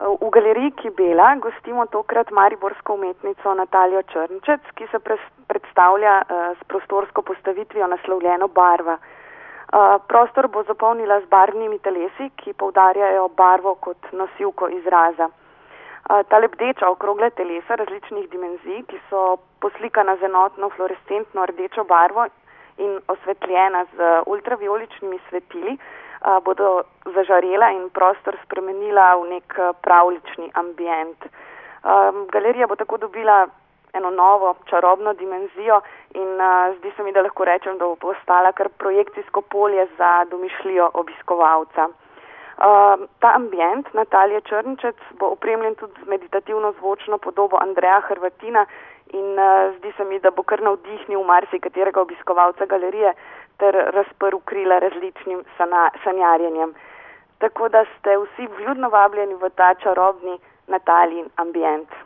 V galeriji Kibela gostimo tokrat mariborsko umetnico Natalijo Črnčec, ki se predstavlja s prostorsko postavitvijo naslovljeno Barva. Prostor bo zapolnila z barvnimi telesi, ki poudarjajo barvo kot nosilko izraza. Ta lebdeča okrogle telesa različnih dimenzij, ki so poslikana z enotno fluorescentno rdečo barvo in osvetljena z ultravijoličnimi svetili, bodo zažarela in prostor spremenila v nek pravlični ambient. Galerija bo tako dobila eno novo čarobno dimenzijo in zdi se mi, da lahko rečem, da bo postala kar projekcijsko polje za domišljijo obiskovalca. Ta ambient Natalije Črnčec bo opremljen tudi z meditativno zvočno podobo Andreja Hrvatina in zdi se mi, da bo kar navdihnil marsikaterega obiskovalca galerije ter razprl krila različnim sanjarjenjem. Tako da ste vsi vljudno vabljeni v ta čarobni Natalijin ambient.